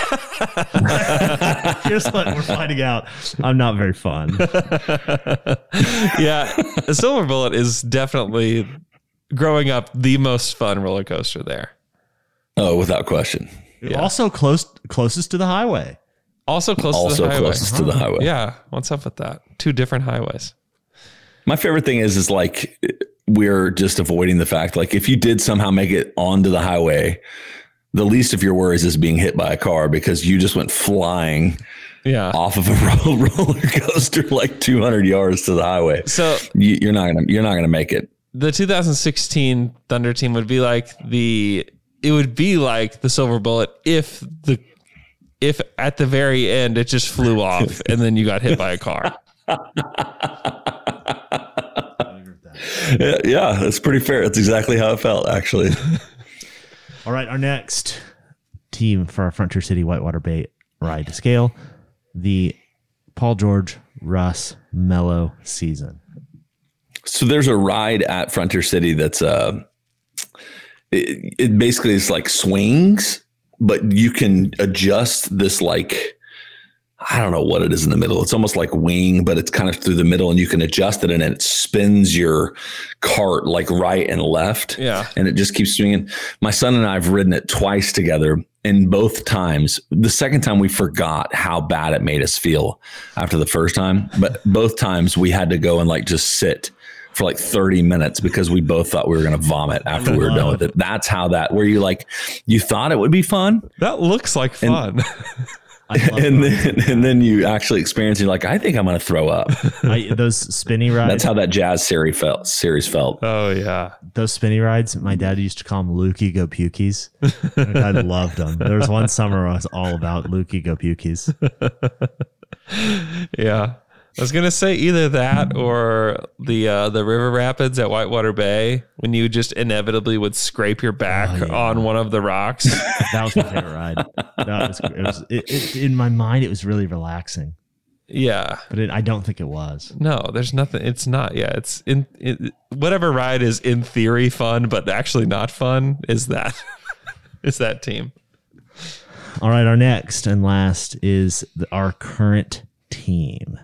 Here's what we're finding out. I'm not very fun. Yeah. The Silver Bullet is definitely, growing up, the most fun roller coaster there. Oh, without question. Yeah. Also closest to the highway. Also closest to the highway. Yeah. What's up with that? 2 different highways. My favorite thing is like we're just avoiding the fact, like if you did somehow make it onto the highway, the least of your worries is being hit by a car because you just went flying off of a roller coaster like 200 yards to the highway. So you're not gonna make it. The 2016 Thunder team would be like the Silver Bullet if at the very end it just flew off and then you got hit by a car. Yeah, that's pretty fair. That's exactly how it felt, actually. All right, our next team for our Frontier City Whitewater Bay ride scale, the Paul George Russ Mellow season. So there's a ride at Frontier City that's it basically is like swings, but you can adjust this like, I don't know what it is in the middle. It's almost like wing, but it's kind of through the middle and you can adjust it and it spins your cart like right and left. Yeah. And it just keeps swinging. My son and I have ridden it twice together, and both times, the second time we forgot how bad it made us feel after the first time, but both times we had to go and like just sit for like 30 minutes because we both thought we were going to vomit after we were done with it. That's how where you thought it would be fun. That looks like fun. and then you actually experience. You're like, I think I'm going to throw up. Those spinny rides. That's how that Jazz series felt. Oh yeah, those spinny rides. My dad used to call them Lukey Go Pukies. I loved them. There was one summer where I was all about Lukey Go Pukies. Yeah. I was gonna say either that or the river rapids at Whitewater Bay when you just inevitably would scrape your back on one of the rocks. That was my favorite ride. In my mind, it was really relaxing. Yeah, but I don't think it was. No, there's nothing. It's not. Yeah, it's whatever ride is in theory fun, but actually not fun. Is that team? All right, our next and last is our current team.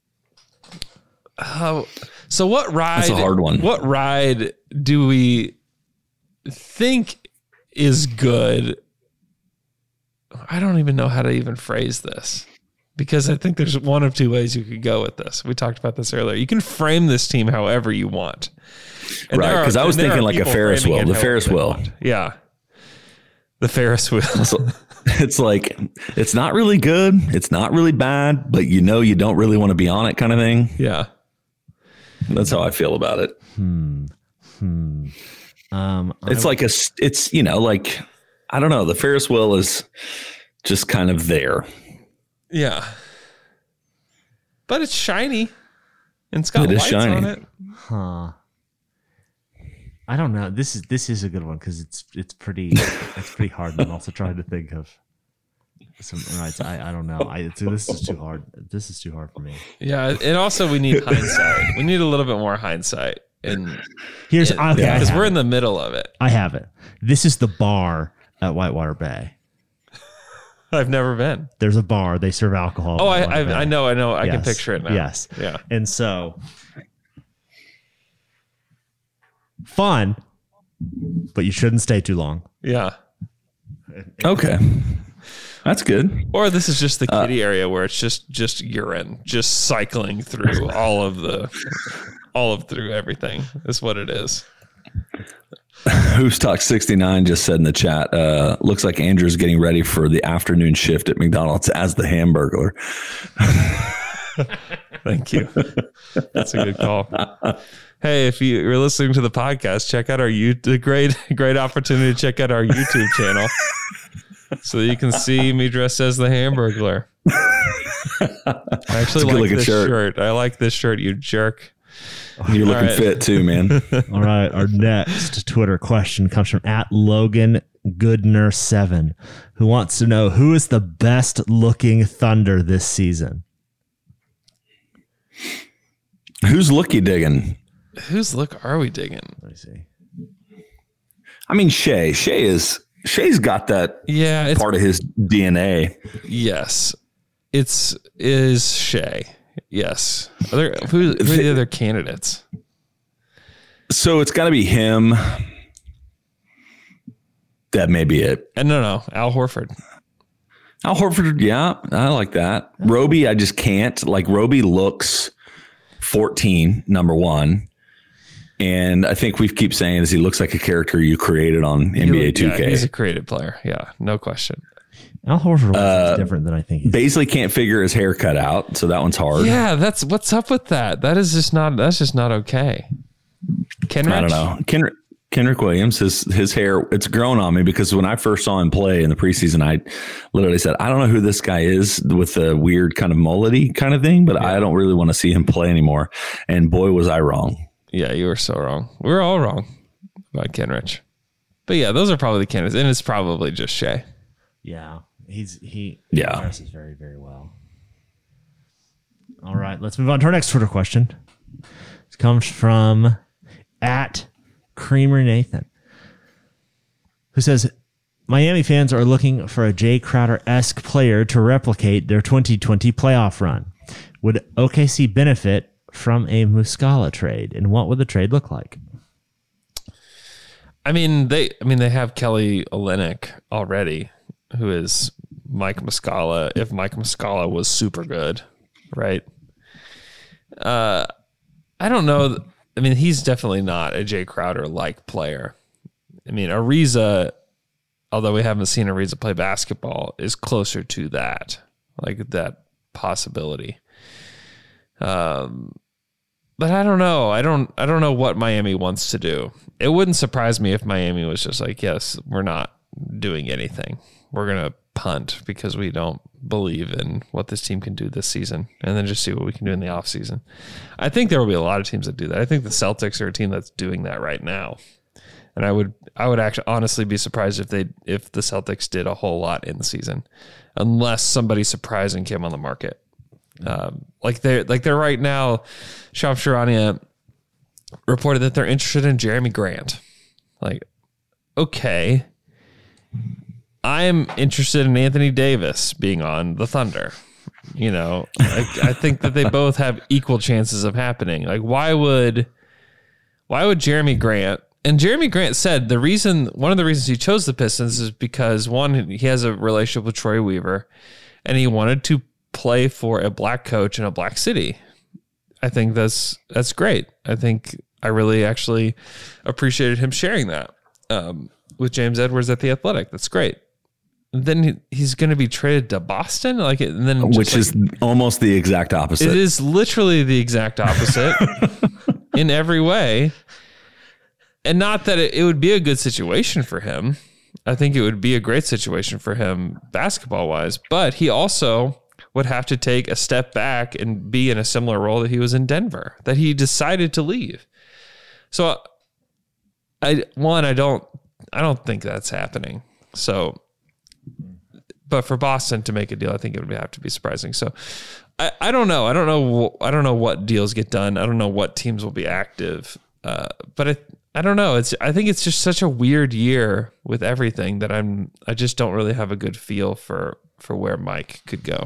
So what ride? That's a hard one. What ride do we think is good? I don't even know how to even phrase this because I think there's one of two ways you could go with this. We talked about this earlier. You can frame this team however you want. And right, because I was thinking like a Ferris wheel. The Ferris wheel. Yeah. The Ferris wheel. It's like, it's not really good. It's not really bad, but you don't really want to be on it kind of thing. Yeah. That's how I feel about it. It's like like, I don't know. The Ferris wheel is just kind of there. Yeah. But it's shiny. And it's got lights on it. Huh. I don't know. This is a good one because it's pretty hard. I'm also trying to think of some rides. I don't know. This is too hard. This is too hard for me. Yeah, and also we need hindsight. We need a little bit more hindsight. Because we're in the middle of it. I have it. This is the bar at Whitewater Bay. I've never been. There's a bar. They serve alcohol. Oh, I know. I can picture it now. Yes. Yeah. And so fun, but you shouldn't stay too long. Yeah. Okay. That's good. Or this is just the kiddie area where it's just urine, just cycling through through everything is what it is. Who's Talk 69 just said in the chat, looks like Andrew's getting ready for the afternoon shift at McDonald's as the Hamburglar. Thank you. That's a good call. Hey, if you're listening to the podcast, check out our great opportunity to check out our YouTube channel so that you can see me dressed as the Hamburglar. I actually like this shirt. I like this shirt, you jerk. You're looking fit too, man. All right. Our next Twitter question comes from @LoganGoodner7, who wants to know who is the best looking Thunder this season. Who's looky digging? Whose look are we digging? Let me see. I mean, Shea's got that part of his DNA. Yes. Is Shea. Yes. Who are the other candidates? So it's got to be him. That may be it. And no, Al Horford. Al Horford, yeah, I like that. Roby, I just can't. Like, Roby looks 14, number one. And I think we keep saying he looks like a character you created on NBA 2K. Yeah, he's a creative player. Yeah, no question. Al Horford is different than I think. Baisley can't figure his haircut out, so that one's hard. Yeah, what's up with that. That's just not okay. Kenrich? I don't know. Kenrick Williams, his hair, it's grown on me because when I first saw him play in the preseason, I literally said, I don't know who this guy is with the weird kind of mullety kind of thing, but I don't really want to see him play anymore. And boy, was I wrong. Yeah, you were so wrong. We were all wrong about Kenrich. But yeah, those are probably the candidates. And it's probably just Shea. Yeah. He dresses very, very well. All right, let's move on to our next Twitter question. It comes from @CreamerNathan, who says, Miami fans are looking for a Jay Crowder-esque player to replicate their 2020 playoff run. Would OKC benefit from a Muscala trade, and what would the trade look like? I mean, they have Kelly Olynyk already, who is Mike Muscala, if Mike Muscala was super good, right? I don't know. I mean, he's definitely not a Jay Crowder-like player. I mean, Ariza, although we haven't seen Ariza play basketball, is closer to that. like that possibility. But I don't know. I don't know what Miami wants to do. It wouldn't surprise me if Miami was just like, yes, we're not doing anything. We're going to punt because we don't believe in what this team can do this season, and then just see what we can do in the offseason. I think there will be a lot of teams that do that. I think the Celtics are a team that's doing that right now. And I would actually honestly be surprised if the Celtics did a whole lot in the season, unless somebody surprising came on the market. Like they're right now, Shams Charania reported that they're interested in Jeremy Grant. Like, okay, I'm interested in Anthony Davis being on the Thunder. You know, I think that they both have equal chances of happening. Like, why would Jeremy Grant? And Jeremy Grant said one of the reasons he chose the Pistons is because, one, he has a relationship with Troy Weaver, and he wanted to play for a black coach in a black city. I think that's great. I really actually appreciated him sharing that with James Edwards at The Athletic. That's great. And then he's going to be traded to Boston, which is almost the exact opposite. It is literally the exact opposite in every way. And not that it would be a good situation for him. I think it would be a great situation for him basketball-wise, but he also would have to take a step back and be in a similar role that he was in Denver, that he decided to leave. So I don't think that's happening. So, but for Boston to make a deal, I think it would have to be surprising. So I don't know. I don't know what deals get done. I don't know what teams will be active. But I don't know. I think it's just such a weird year with everything that I just don't really have a good feel for where Mike could go.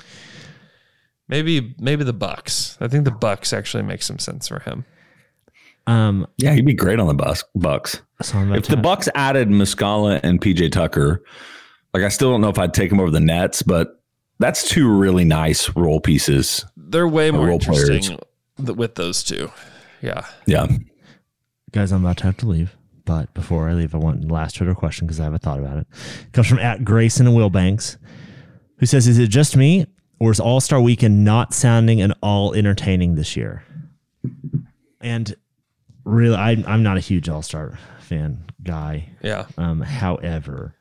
Maybe the Bucks. I think the Bucks actually make some sense for him. Yeah, he'd be great on the Bucks. If the Bucks added Muscala and PJ Tucker, like, I still don't know if I'd take him over the Nets, but that's two really nice role pieces. They're way more interesting with those two. Yeah. Yeah. Guys, I'm about to have to leave, but before I leave, I want the last Twitter question because I haven't thought about it. It comes from @Grayson and Wilbanks, who says, "Is it just me, or is All-Star Weekend not sounding and all entertaining this year?" And really, I'm not a huge All-Star fan guy. Yeah. However,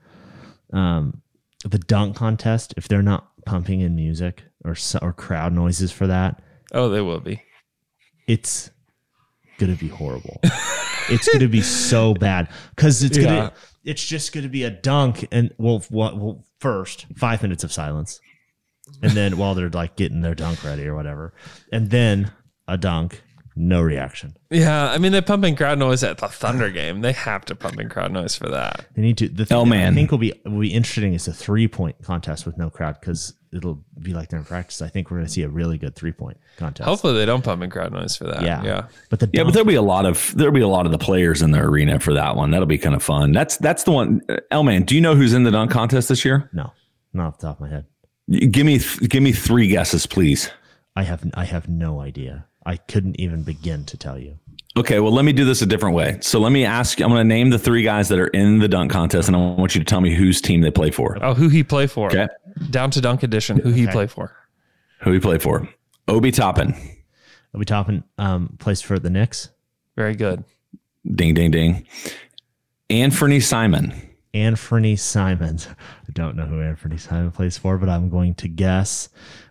the dunk contest, if they're not pumping in music or crowd noises for that, oh, they will be. It's gonna be horrible. It's gonna be so bad because it's just gonna be a dunk and well, first 5 minutes of silence, and then while they're like getting their dunk ready or whatever, and then a dunk, no reaction. Yeah, I mean, they pump in crowd noise at the Thunder game. They have to pump in crowd noise for that. They need to. The thing I think will be interesting is a 3-point contest with no crowd because it'll be like they're in practice. I think we're going to see a really good 3-point contest. Hopefully, they don't pump in crowd noise for that. Yeah. But there'll be a lot of the players in the arena for that one. That'll be kind of fun. That's the one. L-Man, do you know who's in the dunk contest this year? No, not off the top of my head. Give me 3 guesses, please. I have no idea. I couldn't even begin to tell you. Okay, well, let me do this a different way. So let me ask you, I'm going to name the 3 guys that are in the dunk contest, and I want you to tell me whose team they play for. Oh, who he play for. Okay. Down to Dunk Edition, who he play for. Who he play for. Obi Toppin. Obi Toppin plays for the Knicks. Very good. Ding, ding, ding. Anthony Simon. Anthony Simon. I don't know who Anthony Simon plays for, but I'm going to guess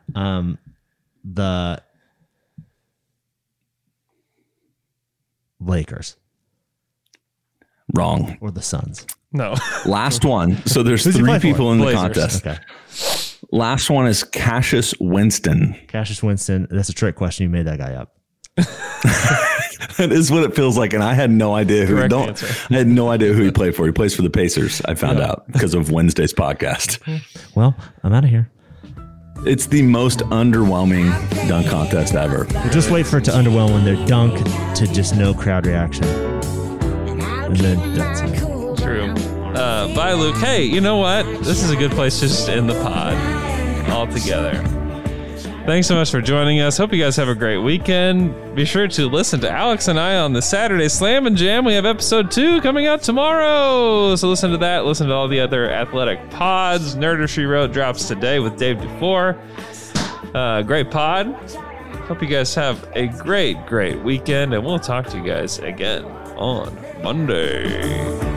the Lakers. Wrong. Or the Suns. No. Last one. So there's 3 people in the contest. Okay. Last one is Cassius Winston. Cassius Winston. That's a trick question. You made that guy up. That is what it feels like, and I had no idea who. I had no idea who he played for. He plays for the Pacers. I found out because of Wednesday's podcast. Well, I'm out of here. It's the most underwhelming dunk contest ever. We'll just wait for it to underwhelm when they're dunk to just no crowd reaction, and then that's it. True. Bye, Luke. Hey, you know what? This is a good place to just end the pod all together. Thanks so much for joining us. Hope you guys have a great weekend. Be sure to listen to Alex and I on the Saturday Slam and Jam. We have episode 2 coming out tomorrow. So listen to that. Listen to all the other athletic pods. Nerder She Wrote drops today with Dave Dufour. Great pod. Hope you guys have a great, great weekend. And we'll talk to you guys again on Monday.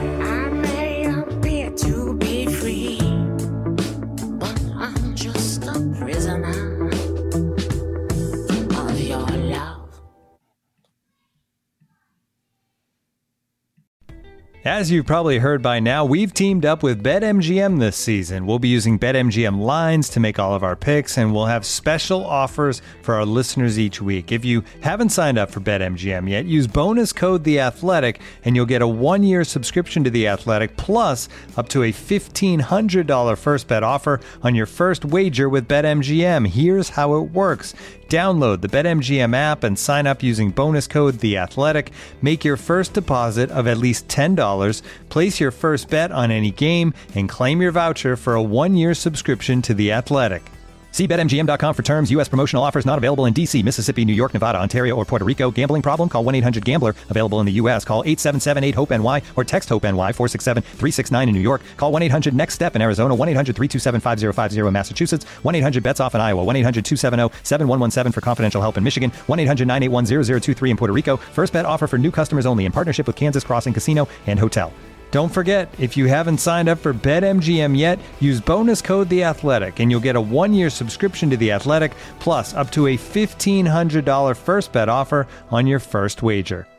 As you've probably heard by now, we've teamed up with BetMGM this season. We'll be using BetMGM lines to make all of our picks, and we'll have special offers for our listeners each week. If you haven't signed up for BetMGM yet, use bonus code The Athletic, and you'll get a 1-year subscription to The Athletic, plus up to a $1,500 first bet offer on your first wager with BetMGM. Here's how it works. Download the BetMGM app and sign up using bonus code The Athletic. Make your first deposit of at least $10. Place your first bet on any game and claim your voucher for a 1-year subscription to The Athletic. See BetMGM.com for terms. U.S. promotional offers not available in D.C., Mississippi, New York, Nevada, Ontario, or Puerto Rico. Gambling problem? Call 1-800-GAMBLER. Available in the U.S. Call 877-8-HOPE-NY or text HOPE-NY 467-369 in New York. Call 1-800-NEXT-STEP in Arizona. 1-800-327-5050 in Massachusetts. 1-800-BETS-OFF in Iowa. 1-800-270-7117 for confidential help in Michigan. 1-800-981-0023 in Puerto Rico. First bet offer for new customers only in partnership with Kansas Crossing Casino and Hotel. Don't forget, if you haven't signed up for BetMGM yet, use bonus code The Athletic, and you'll get a 1-year subscription to The Athletic, plus up to a $1,500 first bet offer on your first wager.